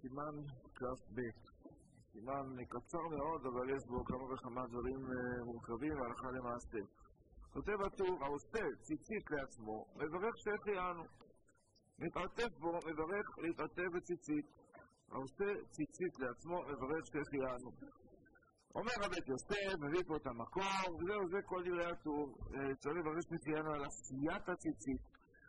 סימן כ"ב. סימן קצר מאוד, אבל יש בו כמה וכמה דברים מורכבים והלכה למעשה. כותב הטור, העושה ציצית לעצמו, מברך שהחיינו. מתעטף בו, מברך להתעטף בציצית. העושה ציצית לעצמו, מברך שהחיינו. אומר הבית יוסף, מביא פה את המקור, וזהו, זה כל דברי הטור. צריך לברך שהחיינו על עשיית הציצית.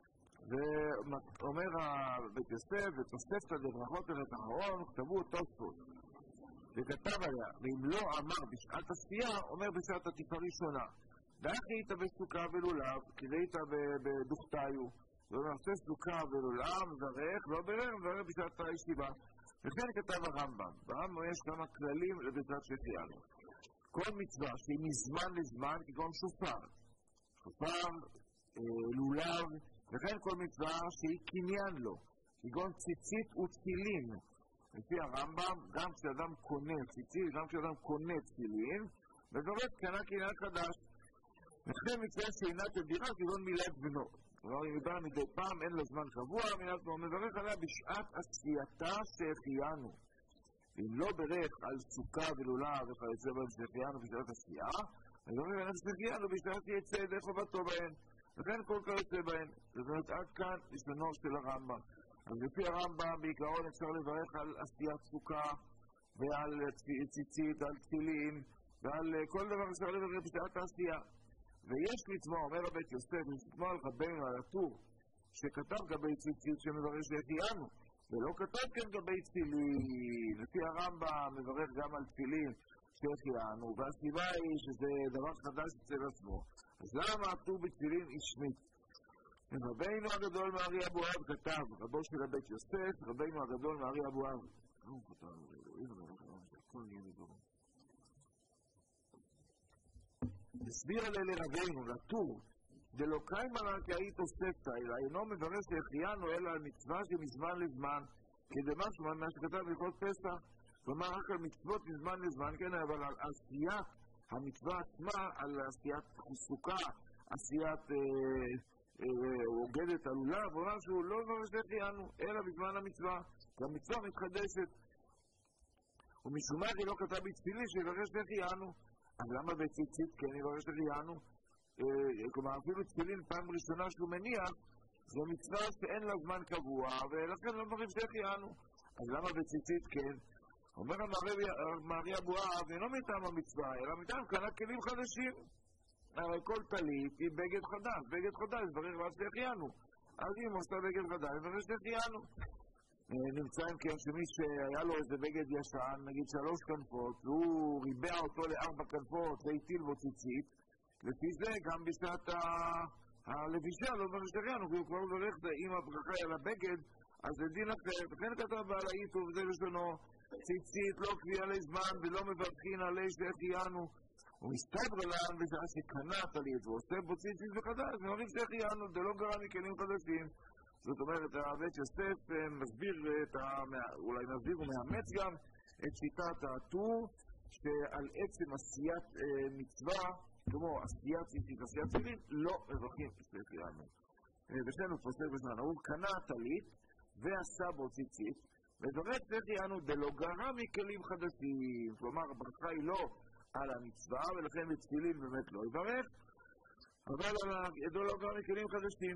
ואומר הבית יוסף, ותוספתא דברכות אמת אחרון, כתבו תוספות. וכתב היה, ואם לא אמר בשעת עשייה, אומר בשעת עטיפה ראשונה. דאחי איתה בסוכה ולולב, כדי איתה בדוכתיו. ואומר, עושה סוכה ולולב, מברך, לא ברך, מברך בשעת הישיבה. וכן כתב הרמב"ם. ברמב"ם יש כמה כללים לברכת שהחיינו. כל מצווה שהיא מזמן לזמן, כגון שופר. שופר, לולב, וכן כל מצווה שהיא קניין לו, כגון ציצית ותפילין. לפי הרמב"ם, גם כשאדם קונה ציצית, גם כשאדם קונה תפילין, מברך קנה קניין חדש. וכן מצווה שאינה תדירה, כגון מילת בנו. כלומר, אם ידע מדי פעם, אין לו זמן קבוע, מילת בנו, מברך עליה בשעת עשייתה שהחיינו. ואם לא ברך על סוכה ולולב וכיוצא בהם שהחיינו בשעת עשייה, מברך עליה שהחיינו בשעת יצא ידי חובתו בהן. וכן כל כיוצא בהן. זאת אומרת, עד כאן לשונו של הרמב"ם. אז לפי הרמב"ם, בעיקרון אפשר לברך על עשיית סוכה, ועל ציצית, על תפילין, ועל כל דבר אפשר לברך בשעת העשייה. ויש לתמוע, אומר הבית יוסף, יש לתמוע על רבנו, על הטור, שכתב גבי ציצית שמברך שהחיינו, ולא כתב כן גבי תפילין. לפי הרמב"ם, מברך גם על תפילין שהחיינו, והסיבה היא שזה דבר חדש אצל עצמו. אז למה הטור בתפילין ישמית? רבינו הגדול מארי אבואב כתב, רבו של הבית יוסף, רבינו הגדול מארי אבואב. הסביר עליה לרבינו, לטור, דלא קיימא לה כאי תוספתא, אלא אינו מברך שהחיינו אלא על מצווה שמזמן לזמן, כדמשמע מה שכתב בהלכות פסח. כלומר, רק על מצוות מזמן לזמן, כן, אבל על עשיית המצווה עצמה, על עשיית סוכה, עשיית אוגדת עלולה, ואומר שהוא לא מברך שהחיינו, אלא בזמן המצווה, כי המצווה מתחדשת. ומשום מה היא לא כתב בתפילין שיברך שהחיינו. אז למה בציצית כן יברך שהחיינו? כלומר, אפילו תפילין פעם ראשונה שהוא מניח, זו מצווה שאין לה זמן קבוע, ולכן לא מברך שהחיינו. אז למה בציצית כן? אומר מארי אבואב, אינו מטעם המצווה, אלא מטעם קנה כלים חדשים. הרי כל טלית היא בגד חדש, בגד חדש, מברך ועד שהחיינו. אז אם עושה בגד חדש, מברך שהחיינו. נמצא אם כן שמי שהיה לו איזה בגד ישן, נגיד 3 כנפות, והוא ריבע אותו ל4 כנפות, והטיל בו ציצית, לפי זה גם בשעת הלבישה לא מברך שהחיינו, כי הוא כבר מברך אם הברכה על הבגד, אז זה דין אחר. וכן כתב בעל האיתו, וזה לשונו, ציצית לא קביעה לזמן ולא מברכין עלי שהחיינו. הוא מסתבר להם בשעה שקנת על ידו, עושה בו ציצית וחדש, ומברך שהחיינו, זה לא גרם מכלים חדשים. זאת אומרת, הבית יוסף מסביר, אולי מסביר ומאמץ גם את שיטת הטור, שעל עצם עשיית מצווה, כמו עשיית ציצית, עשיית תפילין, לא מברכים שהחיינו. ושנינו פוסק בזמן, הוא קנה טלית ועשה בו ציצית, מברך שהחיינו דלא גרם מכלים חדשים. כלומר, הברכה היא לא על המצווה, ולכן בתפילין באמת לא יברך, אבל על ידו לא גרם מכלים חדשים.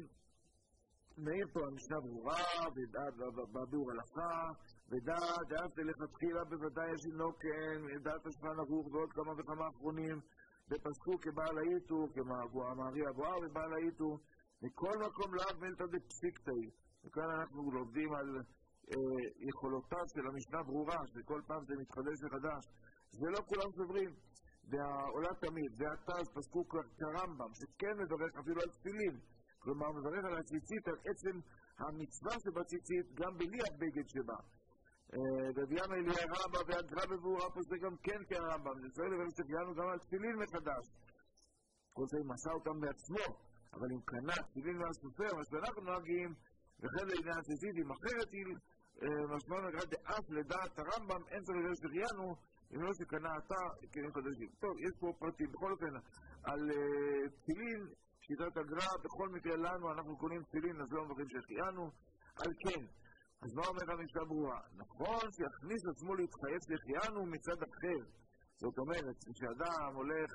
מעיר פה המשנה ברורה, בביאור הלכה, ודעת לכתחילה בוודאי ישינו כן, דעת השולחן ערוך ועוד כמה וכמה אחרונים, ופסקו כבעל האיתו, כמארי אבואב ובעל האיתו, מכל מקום לאו מלתא דפסיקתא. וכאן אנחנו לומדים על יכולותיו של המשנה ברורה, שכל פעם זה מתחדש מחדש. זה לא כולם סוברים. והעולה תמיד, והתז פסקו כרמב"ם, שכן מברך אפילו על תפילין. כלומר, מברך על הציצית, על עצם המצווה שבציצית, גם בלי הבגד שבה. וביאם אליה רבא והגרא בבורה פוסק גם כן כרמב"ם. זה צריך לברך שהחיינו גם על תפילין מחדש. כל זה מסע אותם בעצמו, אבל אם קנה תפילין מהסופר, מה שאנחנו נוהגים, וכן לעניין הציצית, אם אחרת היא משמעות נגרד דאף לדעת הרמב"ם, אין צריך לברך שהחיינו, אם לא שקנה אתה כלים חדשים. טוב, יש פה פרטים, בכל אופן, על תפילין, שיטת הגר"א, בכל מקרה לנו, אנחנו קונים תפילין, אז לא מברכים שהחיינו. על כן, אז מה אומר המשנה ברורה? נכון שיכניס עצמו להתחייב שהחיינו מצד אחר. זאת אומרת, כשאדם הולך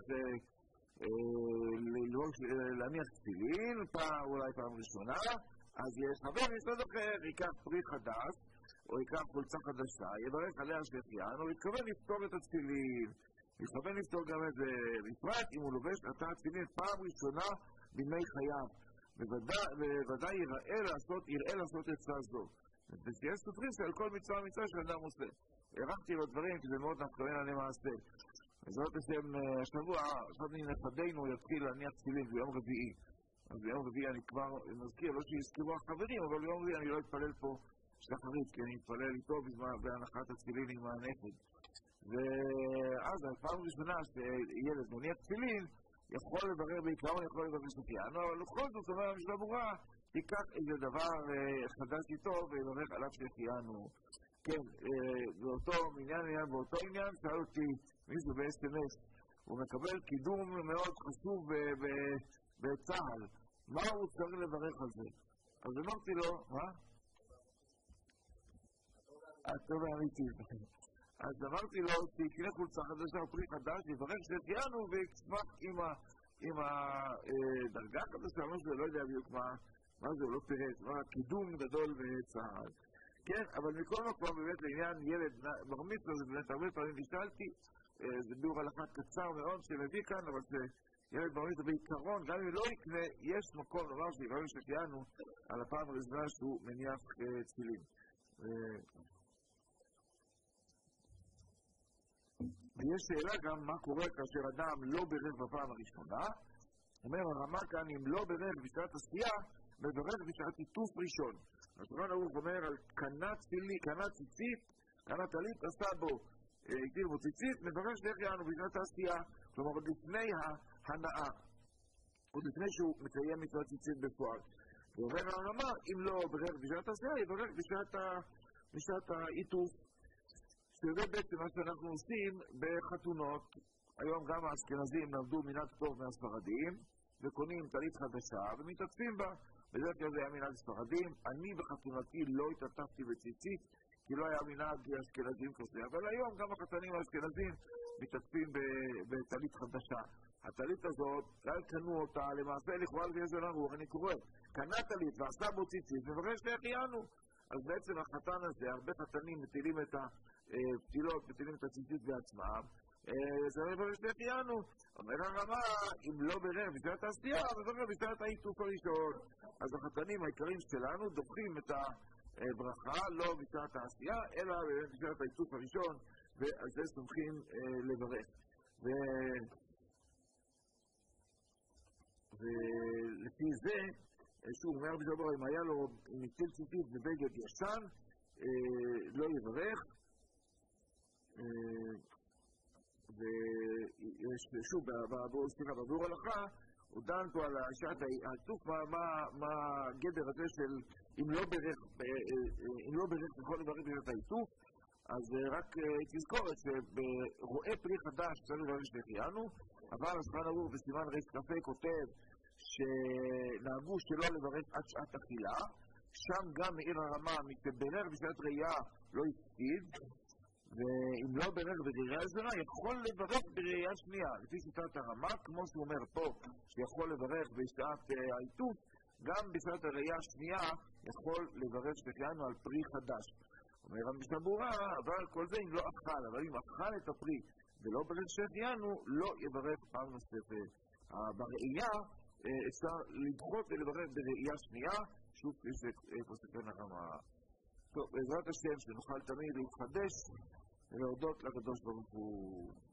להניח תפילין, אולי פעם ראשונה, אז יכוון מצד אחר, ייקח פרי חדש, או ייקח חולצה חדשה, יברך עליה שהחיינו, ויתכוון לפתור את התפילין. יכוון לפתור גם את זה, בפרט אם הוא לובש עתה התפילין פעם ראשונה בימי חייו. בוודאי יראה לעשות עצה זו. ושיהיה סופרים שעל כל מצווה שאדם עושה. הערכתי לו דברים, כי זה מאוד נפקרן עלי מעשה. בעזרת השם, השבוע, אחד מנכדינו יתחיל להניח תפילין ביום רביעי. אז ביום רביעי אני כבר מזכיר, לא שיזכרו החברים, אבל ביום רביעי אני לא אתפלל פה שחרית, כי אני אתפלל איתו בהנחת התפילין עם הנכד. ואז, הפעם ראשונה שילד מניח תפילין, יכול לברר בעיקרון, יכול לברר שתיאנו, אבל לכל זאת אומר המשנה ברורה, תיקח איזה דבר חדש איתו ויברך עליו שהחיינו. כן, באותו עניין שאל אותי מישהו ב-SMS, הוא מקבל קידום מאוד חשוב בצה"ל. מה הוא צריך לברך על זה? אז אמרתי לו, מה? טוב אמיתי. אז אמרתי לו, שיקנה חולצה חדשה או פרי חדש, יברך שהחיינו וישמח עם הדרגה חדשה, משהו, לא יודע בדיוק מה זה, הוא לא פירט, קידום גדול בצה"ל. כן, אבל מכל מקום באמת לעניין ילד בר מצווה, זה באמת הרבה פעמים נשאלתי, זה ביאור הלכה קצר מאוד שמביא כאן, אבל שילד בר מצווה בעיקרון, גם אם לא יקנה, יש מקום לומר שיברך שהחיינו על הפעם הראשונה שהוא מניח תפילין. ויש שאלה גם מה קורה כאשר אדם לא בירך בפעם הראשונה. אומר הרמה כאן, אם לא בירך בשעת עשייה, מברך בשעת עיטוף ראשון. השולחן ערוך אומר על קנה ציצית, קנה טלית עשה בו, הגדיל בו ציצית, מברך שהחיינו בשעת העשייה. כלומר, עוד לפני ההנאה, עוד לפני שהוא מקיים מצוות ציצית בפועל. ואומר הרמה, אם לא בירך בשעת עשייה, יברך בשעת העיטוף. שזה בעצם מה שאנחנו עושים בחתונות. היום גם האשכנזים למדו מנהג טוב מהספרדים, וקונים טלית חדשה ומתעטפים בה. בדרך כלל זה היה מנהג ספרדים. אני בחתונתי לא התעטפתי בציצית, כי לא היה מנהג אשכנזים כזה. אבל היום גם החתנים האשכנזים מתעטפים בטלית חדשה. הטלית הזאת, אל קנו אותה, למעשה לכאורה לפי זה נרור, אני קורא, קנה טלית ועשה בו ציצית, מברך שהחיינו. אז בעצם החתן הזה, הרבה חתנים מטילים את הפתילות, מטילים את הציצית בעצמם, זה מברך שהחיינו. אומר הרמה, אם לא בירך בשעת העשייה, מברך בשעת העיטוף הראשון. אז החתנים העיקריים שלנו דוחים את הברכה, לא בשעת העשייה, אלא בשעת העיטוף הראשון, ועל זה סומכים לברך. ולפי זה, שוב, אומר בדבר, אם היה לו מטיל ציצית בבגד ישן, לא יברך. ושוב, בביאור הלכה, הוא דן פה על שעת העיטוף, מה הגדר הזה של אם לא בירך יכול לברך בשעת העיטוף. אז רק תזכורת שברואה פרי חדש צריך לברך שהחיינו, אבל השולחן ערוך בסימן ר' כותב שנהגו שלא לברך עד שעת אכילה, שם גם מעיר הרמה, מתברך בשעת ראייה לא הפסיד, ואם לא בירך בראייה ראשונה, יכול לברך בראייה שנייה. לפי שיטת הרמה, כמו שהוא אומר פה, שיכול לברך בשעת העיטוף, גם בשעת הראייה השנייה יכול לברך שהחיינו על פרי חדש. אומר המשנה ברורה, אבל כל זה אם לא אכל, אבל אם אכל את הפרי ולא בירך שהחיינו, לא יברך פעם נוספת. בראייה אפשר לדחות ולברך בראייה שנייה, שוב כפי שפוסקן הרמה. טוב, בעזרת השם שנוכל תמיד להתחדש ולהודות לקדוש ברוך הוא.